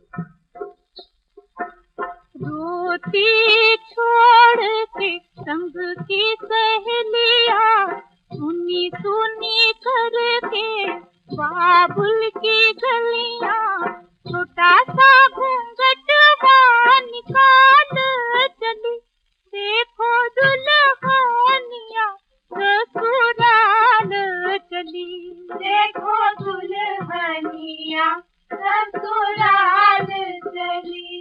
रोती छोड़ के संग की सहेलियां सुनी सुनी करके बाबुल की गलियां, छोटा सा घूंघट निकाल चली, देखो दुल्हनिया ससुराल चली, देखो दुल्हनिया ससुराल चली।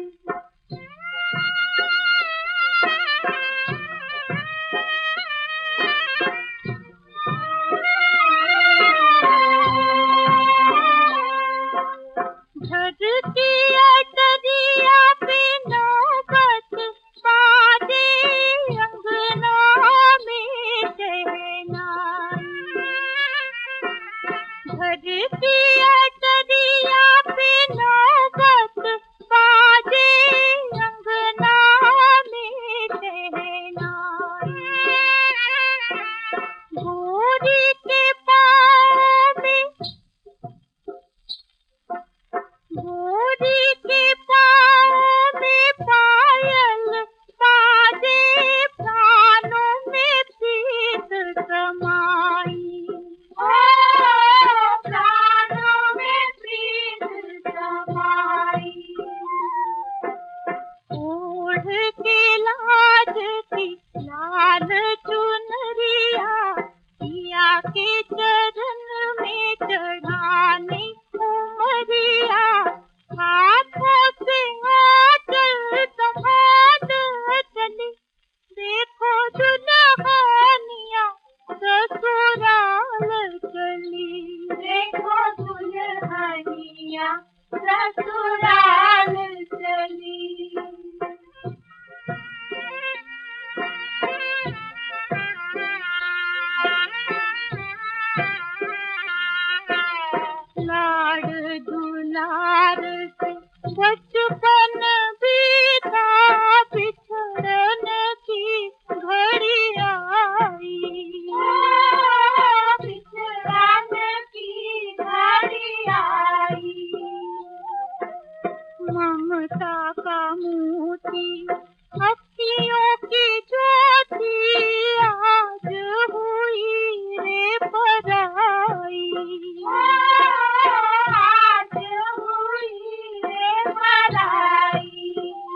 घर की अटरिया पे नौबत बाजे, अंगना में शहनाई। घर की अटरिया पे नौबत बाजे, अंगना में शहनाई। गोरी के पाँव में, गोरी के पाँव में पायल बाजे, प्राणों में प्रीत समाई। प्राणों में प्रीत समाई। ओढ़ के लाज की लाल चुनरिया, पिया के चरण में चढ़ाने उमरिया, हाथों से आंचल संभाल चली, देखो दुल्हनिया ससुराल चली, देखो दुल्हनिया ससुराल चली। लाड़ दुलार से बचपन बीता, बिछड़न की घड़ी आई, बिछड़न की घड़ी आई। ममता का मोती अखियों की ज्योति, आज हुई रे पराई, आज हुई रे पराई।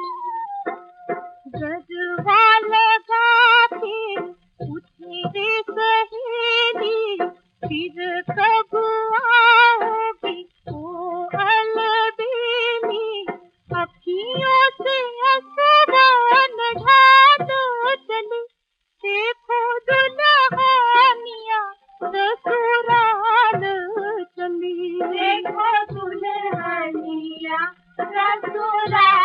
गजवा लगा के उठी रे सहेली, फिर कब आओगी ओ अलबेली, अखियों से अश्रुन ढाल चली, देखो दुल्हनिया ससुराल चली, देखो दुल्हनिया ससुराल।